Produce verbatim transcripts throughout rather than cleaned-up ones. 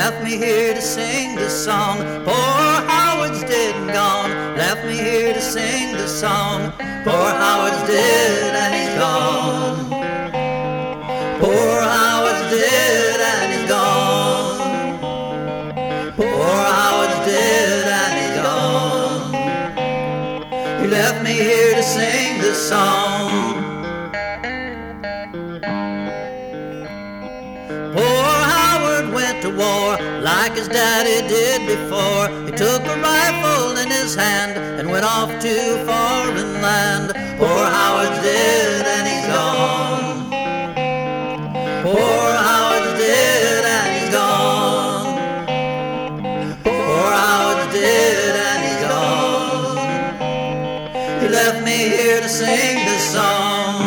left me here to sing this song. Poor Howard's dead and gone, left me here to sing this song. Poor Howard's dead and he's gone. Poor Howard's dead and he's gone. Poor Howard's dead and he's gone. He left me here to sing this song. Poor Howard went to war like his daddy did before. He took a rifle in his hand and went off to foreign land. Poor Howard's dead and he's gone. Poor Howard's dead and he's gone. Poor Howard's dead and he's gone. He left me here to sing this song.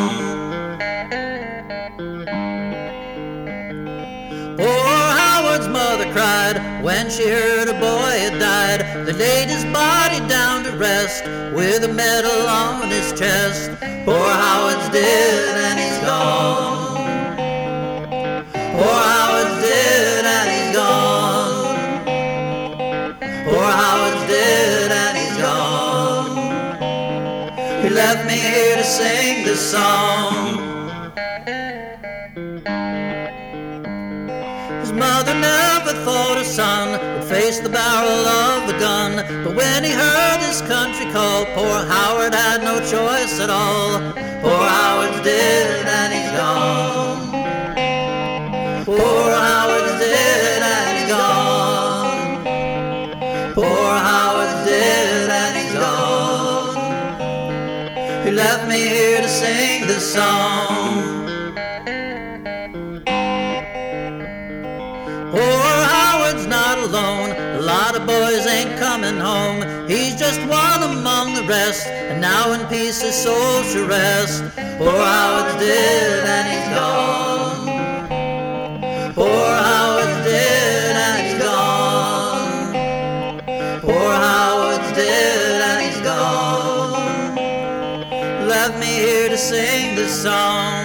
Poor Howard's mother cried when she heard a boy had died. They laid his body down to rest with a medal on his chest. Poor Howard's dead and he's gone. Poor Howard's dead and he's gone. Poor Howard's dead and he's gone. He left me here to sing this song. His mother never thought her son would face the barrel of a gun, but when he heard his country call, poor Howard had no choice at all. Poor Howard's dead and he's gone. Poor Howard's dead and he's gone. Poor Howard's dead and he's gone. He left me here to sing this song. Poor Howard's not alone, a lot of boys ain't coming home. He's just one among the rest, and now in peace his soul shall rest. Poor Howard's dead and he's gone. Poor Howard's dead and he's gone. Poor Howard's dead and he's gone. Left me here to sing this song.